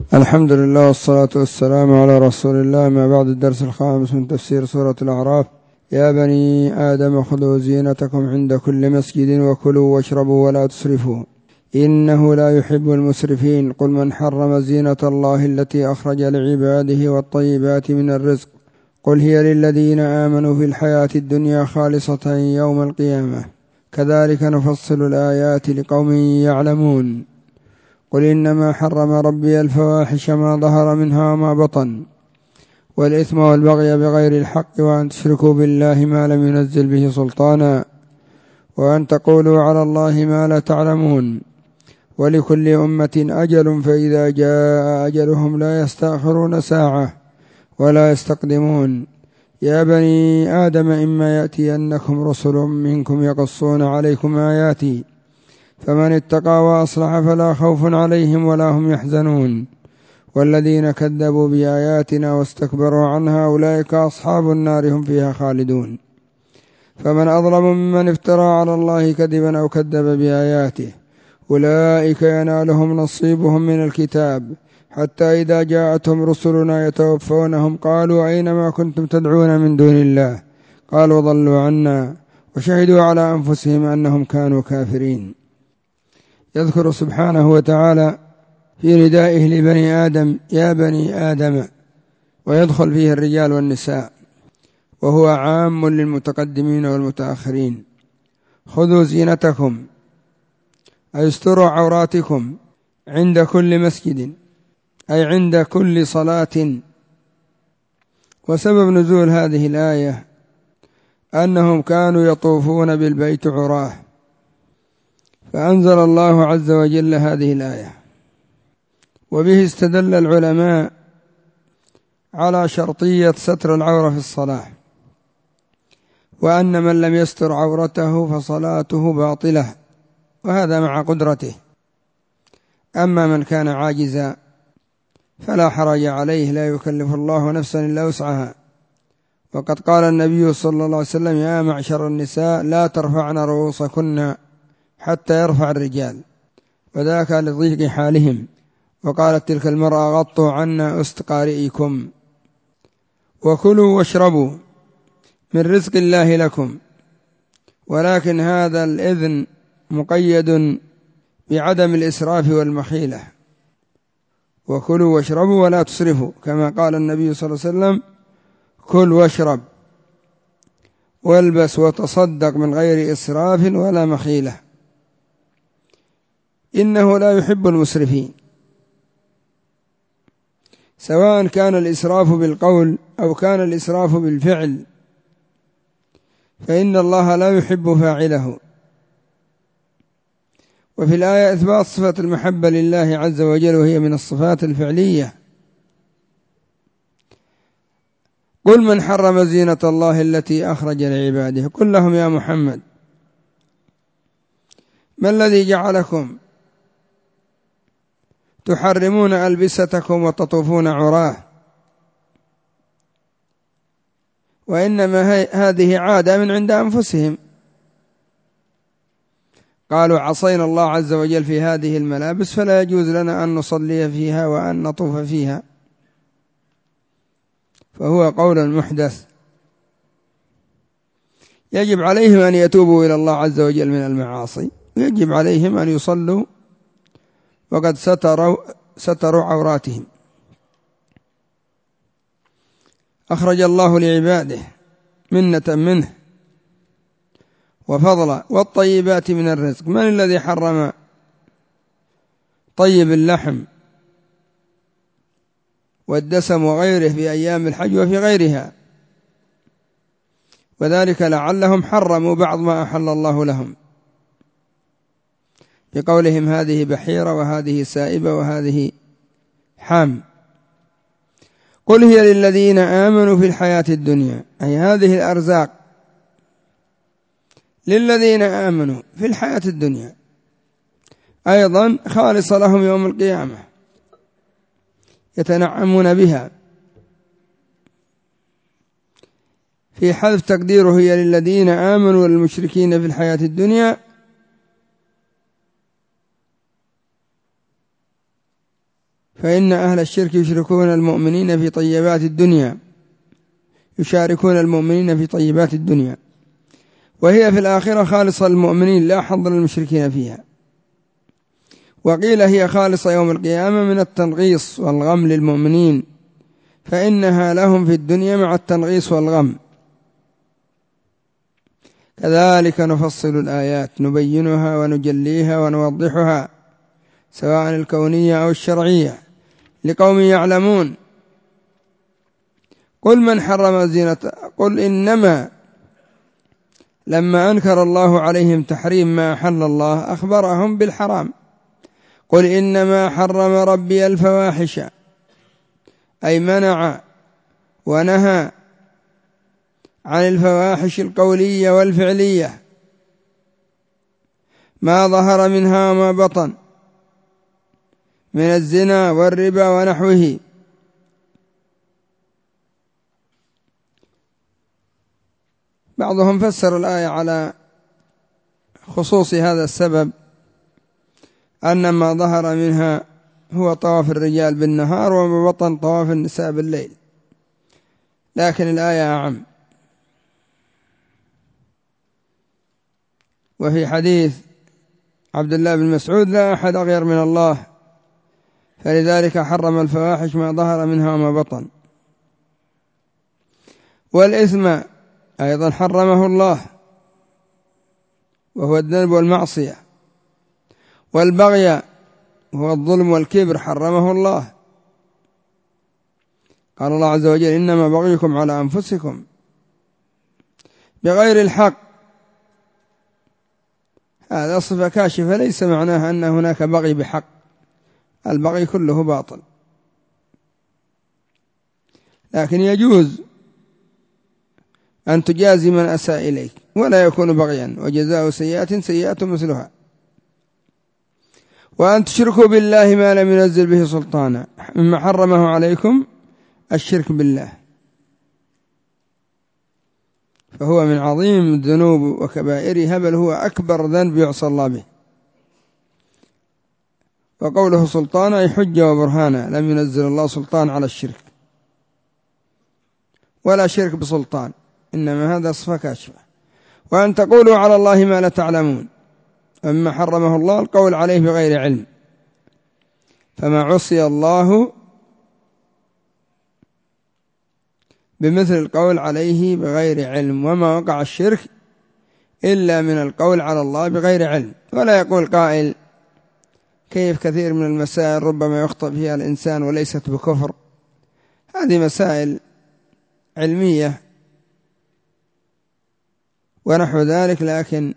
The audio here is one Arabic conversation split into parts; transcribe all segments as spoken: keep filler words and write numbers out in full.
الحمد لله والصلاة والسلام على رسول الله. ما بعد، الدرس الخامس من تفسير سورة الأعراف. يا بني آدم خذوا زينتكم عند كل مسجد وكلوا واشربوا ولا تسرفوا إنه لا يحب المسرفين. قل من حرم زينة الله التي أخرج لعباده والطيبات من الرزق قل هي للذين آمنوا في الحياة الدنيا خالصة يوم القيامة كذلك نفصل الآيات لقوم يعلمون. قل إنما حرم ربي الفواحش ما ظهر منها وما بطن والإثم والبغي بغير الحق وأن تشركوا بالله ما لم ينزل به سلطانا وأن تقولوا على الله ما لا تعلمون. ولكل أمة أجل فإذا جاء أجلهم لا يستأخرون ساعة ولا يستقدمون. يا بني آدم إما يأتينكم رسل منكم يقصون عليكم آياتي فمن اتقى وأصلح فلا خوف عليهم ولا هم يحزنون. والذين كذبوا بآياتنا واستكبروا عنها أولئك أصحاب النار هم فيها خالدون. فمن أظلم ممن افترى على الله كذبا أو كذب بآياته أولئك ينالهم نصيبهم من الكتاب حتى إذا جاءتهم رسلنا يتوفونهم قالوا أين ما كنتم تدعون من دون الله قالوا ضلوا عنا وشهدوا على أنفسهم أنهم كانوا كافرين. يذكر سبحانه وتعالى في ندائه لبني آدم يا بني آدم، ويدخل فيه الرجال والنساء، وهو عام للمتقدمين والمتأخرين. خذوا زينتكم أي استروا عوراتكم عند كل مسجد أي عند كل صلاة. وسبب نزول هذه الآية أنهم كانوا يطوفون بالبيت عراه، فأنزل الله عز وجل هذه الآية. وبه استدل العلماء على شرطية ستر العورة في الصلاة، وأن من لم يستر عورته فصلاته باطلة، وهذا مع قدرته. أما من كان عاجزا فلا حرج عليه، لا يكلف الله نفسا إلا وسعها. وقد قال النبي صلى الله عليه وسلم يا معشر النساء لا ترفعن رؤوسكن حتى يرفع الرجال، وذاك لضيق حالهم. وقالت تلك المرأة غطوا عنا أستقارئكم. وكلوا واشربوا من رزق الله لكم، ولكن هذا الإذن مقيد بعدم الإسراف والمخيلة. وكلوا واشربوا ولا تسرفوا، كما قال النبي صلى الله عليه وسلم كل واشرب والبس وتصدق من غير إسراف ولا مخيلة إنه لا يحب المسرفين. سواء كان الإسراف بالقول أو كان الإسراف بالفعل فإن الله لا يحب فاعله. وفي الآية إثبات صفة المحبة لله عز وجل، وهي من الصفات الفعلية. قل من حرم زينة الله التي أخرج لعباده. قل لهم يا محمد ما الذي جعلكم تحرمون ألبستكم وتطوفون عراه؟ وإنما هذه عادة من عند أنفسهم. قالوا عصينا الله عز وجل في هذه الملابس فلا يجوز لنا أن نصلي فيها وأن نطوف فيها، فهو قول محدث. يجب عليهم أن يتوبوا إلى الله عز وجل من المعاصي، ويجب عليهم أن يصلوا وقد ستروا, ستروا عوراتهم. أخرج الله لعباده منة منه وفضلا والطيبات من الرزق. من الذي حرم طيب اللحم والدسم وغيره في أيام الحج وفي غيرها؟ وذلك لعلهم حرموا بعض ما أحل الله لهم بقولهم هذه بحيرة وهذه سائبة وهذه حام. قل هي للذين آمنوا في الحياة الدنيا، أي هذه الأرزاق للذين آمنوا في الحياة الدنيا، أيضا خالصة لهم يوم القيامة يتنعمون بها. في حذف تقديره هي للذين آمنوا والمشركين في الحياة الدنيا، فإن أهل الشرك يشركون المؤمنين في طيبات الدنيا يشاركون المؤمنين في طيبات الدنيا، وهي في الآخرة خالصة للمؤمنين لا حظ للمشركين فيها. وقيل هي خالصة يوم القيامة من التنغيص والغم للمؤمنين، فإنها لهم في الدنيا مع التنغيص والغم. كذلك نفصل الآيات نبينها ونجليها ونوضحها سواء الكونية أو الشرعية لقوم يعلمون. قل من حرم زينة قل إنما لما أنكر الله عليهم تحريم ما أحل الله أخبرهم بالحرام. قل إنما حرم ربي الفواحش، أي منع ونهى عن الفواحش القولية والفعلية ما ظهر منها وما بطن من الزنا والربا ونحوه. بعضهم فسر الآية على خصوص هذا السبب أن ما ظهر منها هو طواف الرجال بالنهار وما بطن طواف النساء بالليل، لكن الآية أعم. وفي حديث عبد الله بن مسعود لا أحد أغير من الله، فلذلك حرم الفواحش ما ظهر منها وما بطن. والإثم أيضا حرمه الله وهو الذنب والمعصية، والبغي وهو الظلم والكبر حرمه الله. قال الله عز وجل إنما بغيكم على أنفسكم بغير الحق. هذا صفة كاشفة ليس معناها أن هناك بغي بحق، البغي كله باطل، لكن يجوز أن تجازي من أساء إليك ولا يكون بغيا، وجزاء سيئة سيئة مثلها. وأن تشركوا بالله ما لم ينزل به سلطانا، مما حرمه عليكم الشرك بالله، فهو من عظيم الذنوب وكبائرها، بل هو أكبر ذنب يعصى الله به. وقوله سلطانا أي حجة وبرهانا، لم ينزل الله سلطان على الشرك ولا شرك بسلطان، إنما هذا صفة كاشفة. وأن تقولوا على الله ما لا تعلمون، أما حرمه الله القول عليه بغير علم، فما عصي الله بمثل القول عليه بغير علم، وما وقع الشرك إلا من القول على الله بغير علم. ولا يقول قائل كيف كثير من المسائل ربما يخطئ فيها الإنسان وليست بكفر، هذه مسائل علمية ونحو ذلك، لكن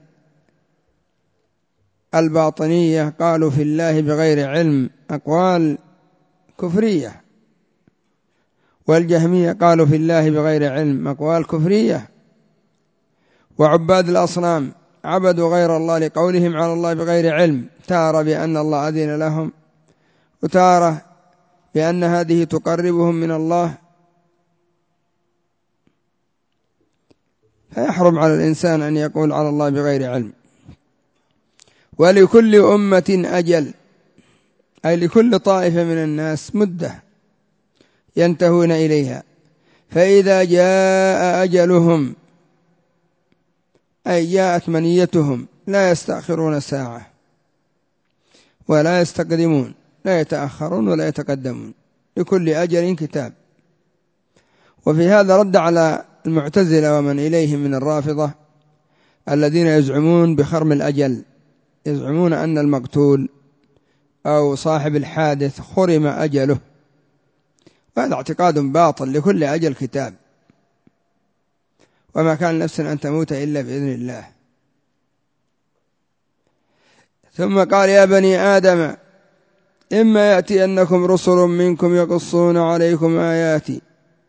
الباطنية قالوا في الله بغير علم أقوال كفرية، والجهمية قالوا في الله بغير علم أقوال كفرية، وعباد الأصنام عبدوا غير الله لقولهم على الله بغير علم، تارة بأن الله أذن لهم، وتارة بأن هذه تقربهم من الله. فيحرم على الإنسان أن يقول على الله بغير علم. ولكل أمة أجل، أي لكل طائفة من الناس مدة ينتهون إليها، فإذا جاء أجلهم أي جاءت منيتهم لا يستأخرون ساعة ولا يستقدمون، لا يتأخرون ولا يتقدمون، لكل أجل كتاب. وفي هذا رد على المعتزلة ومن إليهم من الرافضة الذين يزعمون بخرم الأجل، يزعمون أن المقتول أو صاحب الحادث خرم أجله، وهذا اعتقاد باطل، لكل أجل كتاب، وما كان نفس أن تموت إلا بإذن الله. ثم قال يا بني آدم إما يأتينكم رسل منكم يقصون عليكم آياتي،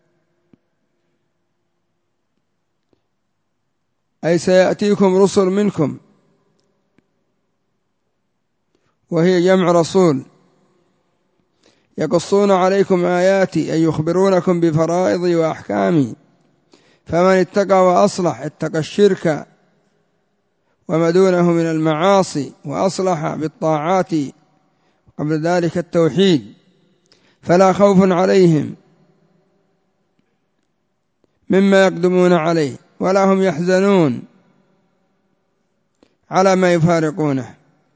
أي سيأتيكم رسل منكم، وهي جمع رسول، يقصون عليكم آياتي أي يخبرونكم بفرائضي وأحكامي، فمن اتقى وأصلح اتقى الشرك وما دونه من المعاصي وأصلح بالطاعات قبل ذلك التوحيد، فلا خوف عليهم مما يقدمون عليه ولا هم يحزنون على ما يفارقونه.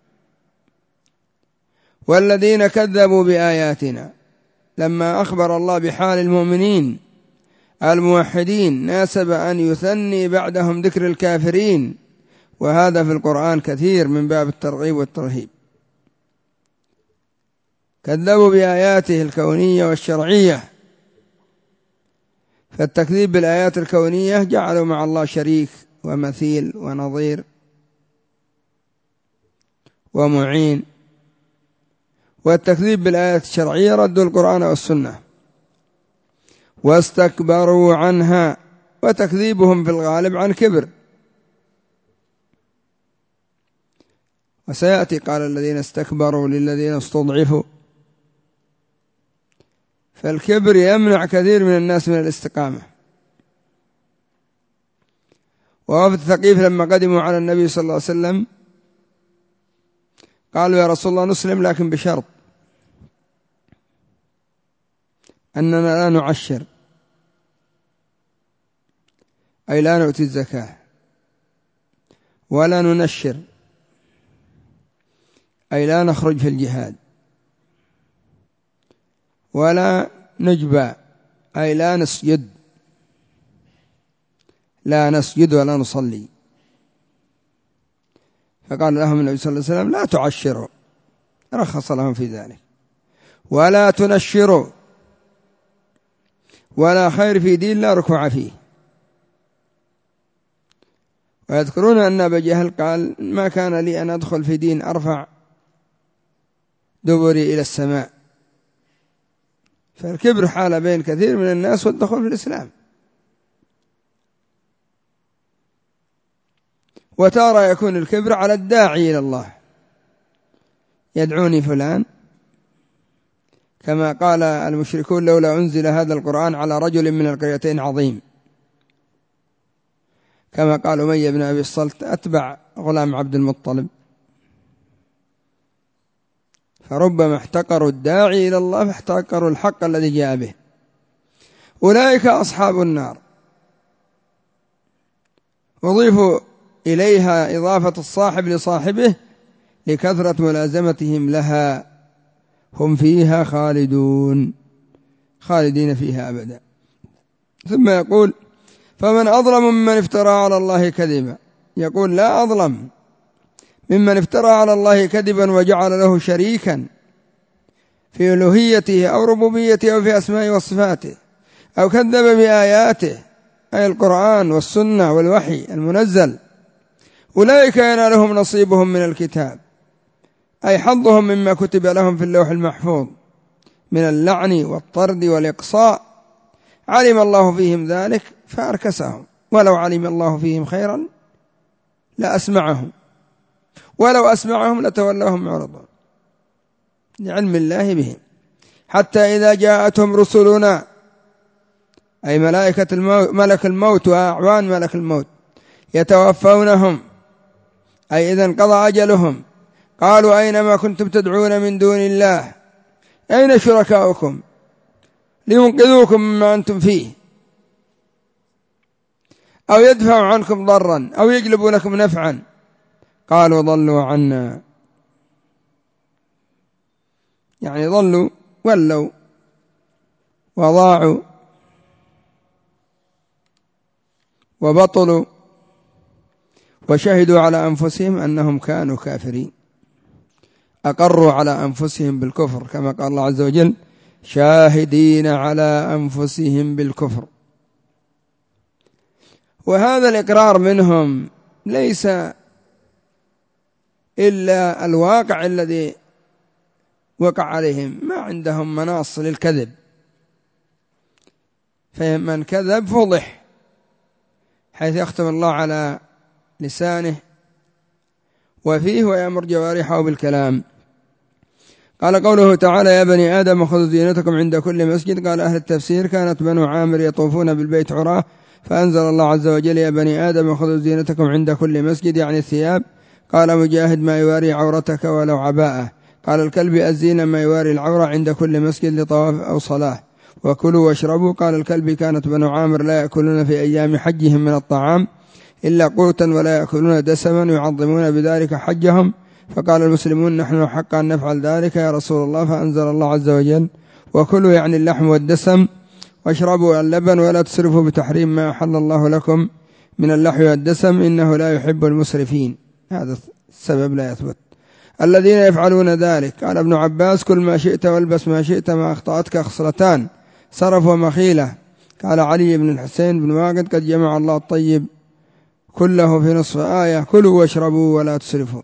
والذين كذبوا بآياتنا، لما أخبر الله بحال المؤمنين الموحدين ناسب أن يثني بعدهم ذكر الكافرين، وهذا في القرآن كثير من باب الترغيب والترهيب. كذبوا بآياته الكونية والشرعية، فالتكذيب بالآيات الكونية جعلوا مع الله شريك ومثيل ونظير ومعين، والتكذيب بالآيات الشرعية ردوا القرآن والسنة واستكبروا عنها، وتكذيبهم في الغالب عن كبر. وسيأتي قال الذين استكبروا للذين استضعفوا، فالكبر يمنع كثير من الناس من الاستقامة. ووفد ثقيف لما قدموا على النبي صلى الله عليه وسلم قالوا يا رسول الله نسلم لكن بشرط أننا لا نعشر، أي لا نؤتي الزكاة، ولا ننشر، أي لا نخرج في الجهاد، ولا نجبى، أي لا نسجد، لا نسجد ولا نصلي. فقال لهم النبي صلى الله عليه وسلم لا تعشروا، رخص لهم في ذلك، ولا تنشروا، ولا خير في دين لا ركوع فيه. ويذكرون أن أبا جهل قال ما كان لي أن أدخل في دين أرفع دبري إلى السماء. فالكبر حال بين كثير من الناس والدخول في الإسلام. وتارى يكون الكبر على الداعي إلى الله، يدعوني فلان، كما قال المشركون لولا أنزل هذا القرآن على رجل من القريتين عظيم، كما قال أمية بن أبي الصلت أتبع غلام عبد المطلب. فربما احتقروا الداعي إلى الله فاحتقروا الحق الذي جاء به. أولئك أصحاب النار، أضيفوا إليها إضافة الصاحب لصاحبه لكثرة ملازمتهم لها، هم فيها خالدون، خالدين فيها أبدا. ثم يقول فمن أظلم ممن افترى على الله كذبا، يقول لا أظلم ممن افترى على الله كذبا وجعل له شريكا في ألوهيته أو ربوبيته أو في أسمائه وصفاته، أو كذب بآياته أي القرآن والسنة والوحي المنزل. أولئك ينالهم نصيبهم من الكتاب، أي حظهم مما كتب لهم في اللوح المحفوظ من اللعن والطرد والإقصاء. علم الله فيهم ذلك فأركسهم، ولو علم الله فيهم خيرا لأسمعهم، ولو أسمعهم لتولوهم معرضون، لعلم الله بهم. حتى إذا جاءتهم رسلنا أي ملائكة الموت، ملك الموت وأعوان ملك الموت، يتوفونهم أي إذا انقضى أجلهم، قالوا أين ما كنتم تدعون من دون الله، أين شركاؤكم لينقذوكم مما أنتم فيه، أو يدفعوا عنكم ضرا أو يجلبوا لكم نفعا، قالوا ضلوا عنا، يعني ضلوا ولوا وضاعوا وبطلوا وشهدوا على أنفسهم أنهم كانوا كافرين، أقروا على أنفسهم بالكفر كما قال الله عز وجل شاهدين على أنفسهم بالكفر. وهذا الإقرار منهم ليس إلا الواقع الذي وقع عليهم، ما عندهم مناص للكذب، فمن كذب فضح، حيث يختم الله على لسانه وفيه ويأمر جوارحه بالكلام. قال قوله تعالى يا بني آدم خذوا زينتكم عند كل مسجد. قال أهل التفسير كانت بنو عامر يطوفون بالبيت عراه، فأنزل الله عز وجل يا بني آدم خذوا زينتكم عند كل مسجد، يعني الثياب. قال مجاهد ما يواري عورتك ولو عباءة. قال الكلب الزينة ما يواري العورة عند كل مسجد لطواف أو صلاة. وكلوا واشربوا. قال الكلب كانت بنو عامر لا يأكلون في أيام حجهم من الطعام إلا قوتا ولا يأكلون دسما يعظمون بذلك حجهم. فقال المسلمون نحن حق أن نفعل ذلك يا رسول الله. فأنزل الله عز وجل وكلوا يعني اللحم والدسم واشربوا اللبن ولا تسرفوا بتحريم ما أحل الله لكم من اللحم والدسم إنه لا يحب المسرفين. هذا السبب لا يثبت. الذين يفعلون ذلك. قال ابن عباس كل ما شئت والبس ما شئت ما أخطأتك خصلتان سرف ومخيلة. قال علي بن الحسين بن واقد قد جمع الله الطيب كله في نصف آية كلوا واشربوا ولا تسرفوا.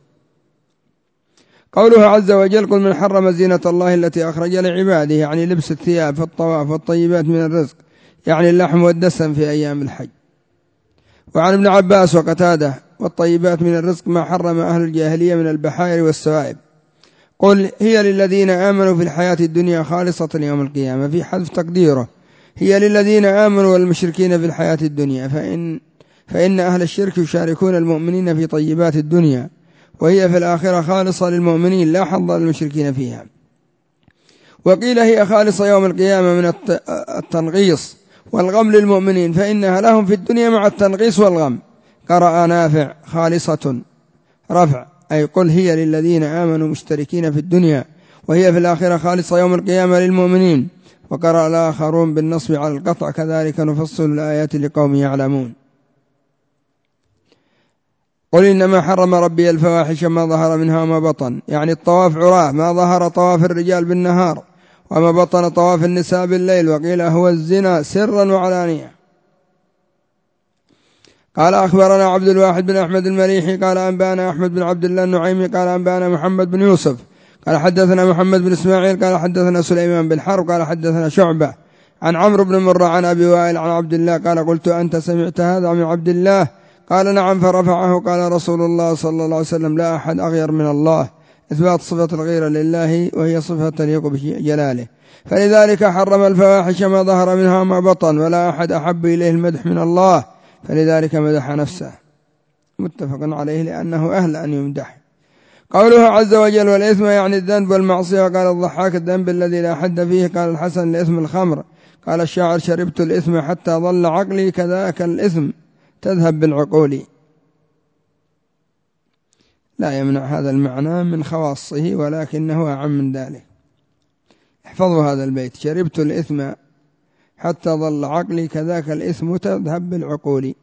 قوله عز وجل قل من حرم زينة الله التي أخرج لعباده يعني لبس الثياب في الطواف والطيبات من الرزق يعني اللحم والدسم في أيام الحج. وعن ابن عباس وقتاده والطيبات من الرزق ما حرم أهل الجاهلية من البحائر والسوائب. قل هي للذين آمنوا في الحياة الدنيا خالصة يوم القيامة في حذف تقديره هي للذين آمنوا والمشركين في الحياة الدنيا فإن, فإن أهل الشرك يشاركون المؤمنين في طيبات الدنيا وهي في الآخرة خالصة للمؤمنين لا حظ للمشركين فيها. وقيل هي خالصة يوم القيامة من التنغيص والغم للمؤمنين فإنها لهم في الدنيا مع التنغيص والغم. قرأ نافع خالصة رفع أي قل هي للذين آمنوا مشتركين في الدنيا وهي في الآخرة خالصة يوم القيامة للمؤمنين. وقرأ الآخرون بالنصب على القطع كذلك نفصل الآيات لقوم يعلمون. قل إنما حرم ربي الفواحش ما ظهر منها وما بطن يعني الطواف عراه ما ظهر طواف الرجال بالنهار وما بطن طواف النساء بالليل. وقيل هو الزنا سرا وعلانية. قال أخبرنا عبد الواحد بن أحمد المليحي قال أنبانا أحمد بن عبد الله النعيمي قال أنبانا محمد بن يوسف قال حدثنا محمد بن إسماعيل قال حدثنا سليمان بن حرب قال حدثنا شعبة عن عمرو بن مرة عن أبي وائل عن عبد الله قال قلت أنت سمعت هذا من عبد الله قال نعم فرفعه. قال رسول الله صلى الله عليه وسلم لا أحد أغير من الله إثبات صفة الغيرة لله وهي صفة تليق بجلاله فلذلك حرم الفواحش ما ظهر منها وما بطن ولا أحد أحب إليه المدح من الله فلذلك مدح نفسه متفق عليه لأنه أهل أن يمدح. قوله عز وجل والإثم يعني الذنب والمعصية. قال الضحاك الذنب الذي لا حد فيه. قال الحسن الإثم الخمر. قال الشاعر شربت الإثم حتى ظل عقلي كذاك الإثم تذهب بالعقول. لا يمنع هذا المعنى من خواصه ولكنه أعم من ذلك. احفظوا هذا البيت شربت الإثم حتى ظل عقلي كذاك الإثم تذهب بالعقول.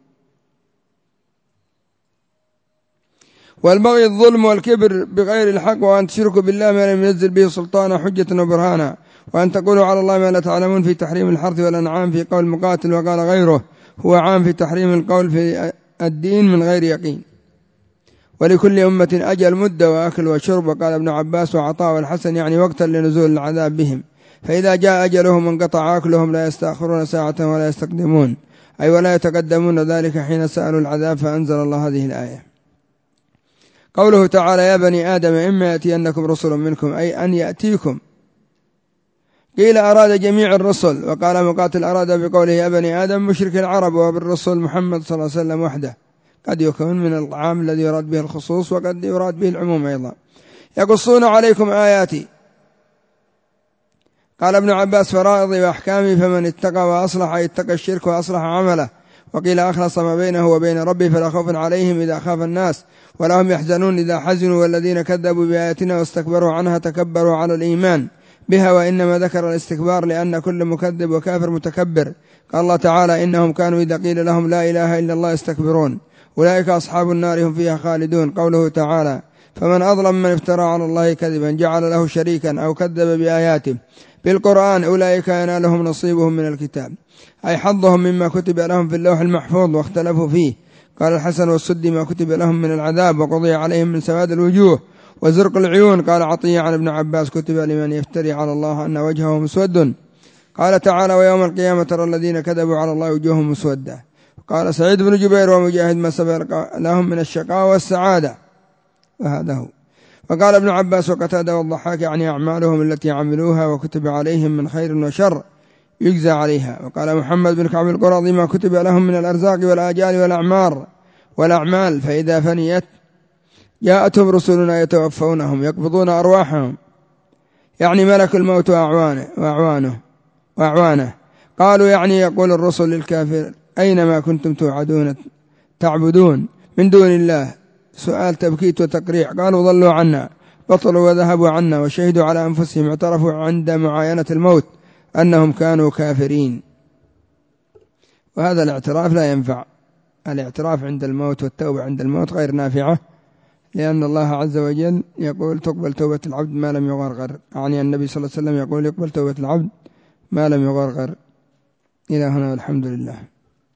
والبغي الظلم والكبر بغير الحق وأن تشركوا بالله ما لم ينزل به سلطانا حجة وبرهانا وأن تقولوا على الله ما لا تعلمون في تحريم الحرث والأنعام في قول مقاتل. وقال غيره هو عام في تحريم القول في الدين من غير يقين. ولكل أمة أجل مدة وأكل وشرب. وقال ابن عباس وعطاء والحسن يعني وقتا لنزول العذاب بهم فإذا جاء أجلهم انقطع أكلهم لا يستأخرون ساعة ولا يستقدمون أي ولا يتقدمون ذلك حين سألوا العذاب. فأنزل الله هذه الآية. قوله تعالى يا بني آدم إما يأتينكم رسل منكم أي أن يأتيكم. قيل أراد جميع الرسل. وقال مقاتل أراد بقوله يا بني آدم مشرك العرب وبالرسول محمد صلى الله عليه وسلم وحده. قد يكون من العام الذي يراد به الخصوص وقد يراد به العموم أيضا. يقصون عليكم آياتي. قال ابن عباس فرائضي وأحكامي فمن اتقى وأصلح اتقى الشرك وأصلح عمله. وقيل أخلص ما بينه وبين ربه فلا خوف عليهم إذا خاف الناس ولا هم يحزنون إذا حزنوا. والذين كذبوا بآياتنا واستكبروا عنها تكبروا على الإيمان بها وإنما ذكر الاستكبار لأن كل مكذب وكافر متكبر. قال الله تعالى إنهم كانوا إذا قيل لهم لا إله إلا الله يستكبرون أولئك أصحاب النار هم فيها خالدون. قوله تعالى فمن أظلم من افترى على الله كذبا جعل له شريكا أو كذب بآياته بالقرآن أولئك ينالهم نصيبهم من الكتاب أي حظهم مما كتب لهم في اللوح المحفوظ واختلفوا فيه. قال الحسن والسدي ما كتب لهم من العذاب وقضي عليهم من سواد الوجوه وزرق العيون. قال عطية عن ابن عباس كتب لمن يفتري على الله أن وجهه مسود. قال تعالى ويوم القيامة ترى الذين كذبوا على الله وجوههم مسودة. قال سعيد بن جبير ومجاهد ما سبق لهم من الشقاء والسعادة وهذا هو. وقال ابن عباس وقتادة والضحاك يعني أعمالهم التي عملوها وكتب عليهم من خير وشر يجزى عليها. وقال محمد بن كعب القرظي ما كتب لهم من الأرزاق والآجال والأعمار والأعمال فإذا فنيت جاءتهم رسلنا يتوفونهم يقبضون أرواحهم يعني ملك الموت وأعوانه, وأعوانه, وأعوانه. قالوا يعني يقول الرسل للكافر أينما كنتم توعدون تعبدون من دون الله. سؤال تبكيت وتقريع. قالوا ضلوا عنا، بطلوا وذهبوا عنا، وشهدوا على أنفسهم، اعترفوا عند معاينة الموت أنهم كانوا كافرين. وهذا الاعتراف لا ينفع. الاعتراف عند الموت والتوبة عند الموت غير نافعة، لأن الله عز وجل يقول تقبل توبة العبد ما لم يغرغر. يعني النبي صلى الله عليه وسلم يقول يقبل توبة العبد ما لم يغرغر. إلى هنا والحمد لله.